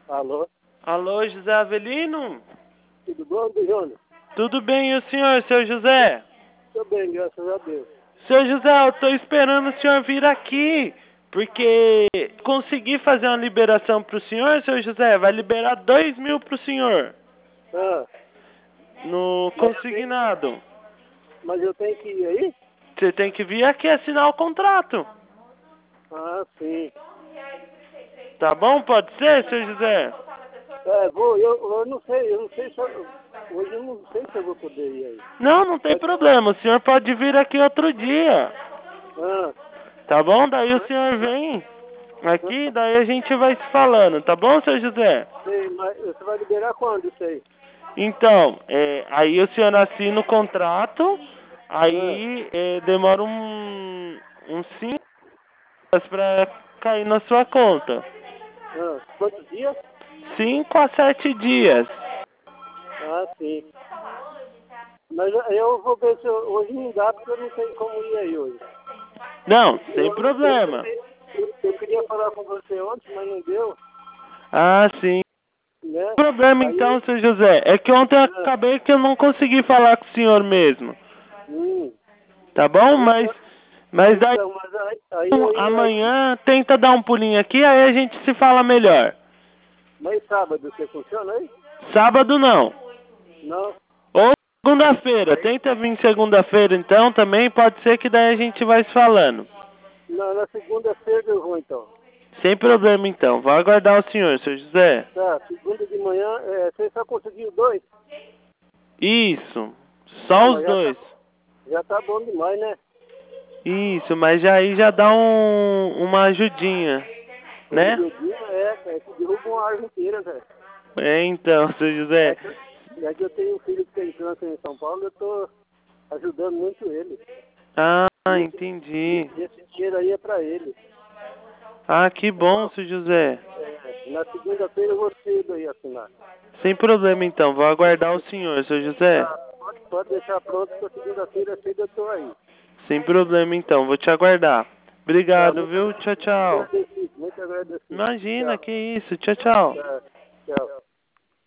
Alô? Alô, José Avelino? Tudo bom, Júnior? Tudo bem, e o senhor, seu José? Tô bem, graças a Deus. Seu José, eu tô esperando o senhor vir aqui, porque consegui fazer uma liberação pro senhor, seu José, vai liberar 2.000 pro senhor, Ah, no mas eu tenho, consignado. mas eu tenho que ir aí? Você tem que vir aqui assinar o contrato. Ah, sim. Tá bom? Pode ser, seu José? É, eu não sei se hoje eu não sei se eu vou poder ir aí. Não tem Pode, problema, o senhor pode vir aqui outro dia. ah, Tá bom? Daí o mas, senhor vem aqui, ah, daí a gente vai se falando, tá bom, seu José? sei, mas você vai liberar quando isso aí? Então, aí o senhor assina o contrato, Ah, aí demora uns 5 dias pra cair na sua conta. quantos dias? 5 a 7 dias. Ah, sim. Mas eu vou ver se hoje não dá, porque eu não tenho como ir aí hoje. Não, sem Eu, problema. eu queria falar com você ontem, mas não deu, Ah, sim. né? Sem problema Aí então, eu. seu José. É que ontem eu Ah, acabei que eu não consegui falar com o senhor mesmo. hum, Tá bom? Mas, então, mas daí então, mas aí eu ia aí. amanhã tenta dar um pulinho aqui, aí a gente se fala melhor. Mas sábado você funciona aí? Sábado não. Não. Ou segunda-feira. Aí, Tenta vir segunda-feira então também, pode ser que daí a gente vai se falando. na segunda-feira eu vou então. Sem problema então. Vou aguardar o senhor, seu José. Tá, segunda de manhã, você só conseguiu dois? Isso. Ah, Só os mas dois. já tá bom demais, né? Isso, mas já aí já dá uma ajudinha, Uma né? ajudinha que derruba uma árvore inteira, velho. Então, seu José. É que eu tenho um filho que tem câncer em São Paulo, eu tô ajudando muito ele. Ah, E entendi. esse dinheiro aí é pra ele. Ah, que Tá bom, bom? seu José. Na segunda-feira eu vou cedo aí assinar. Sem problema então, vou aguardar o senhor, seu José. Tá, pode deixar pronto que segunda-feira cedo eu tô aí. Sem problema então, vou te aguardar. Tá, Obrigado, viu? Tchau, muito tchau. agradecido, muito agradecido. Imagina, Tchau. que isso. Tchau, tchau. Tá, tchau.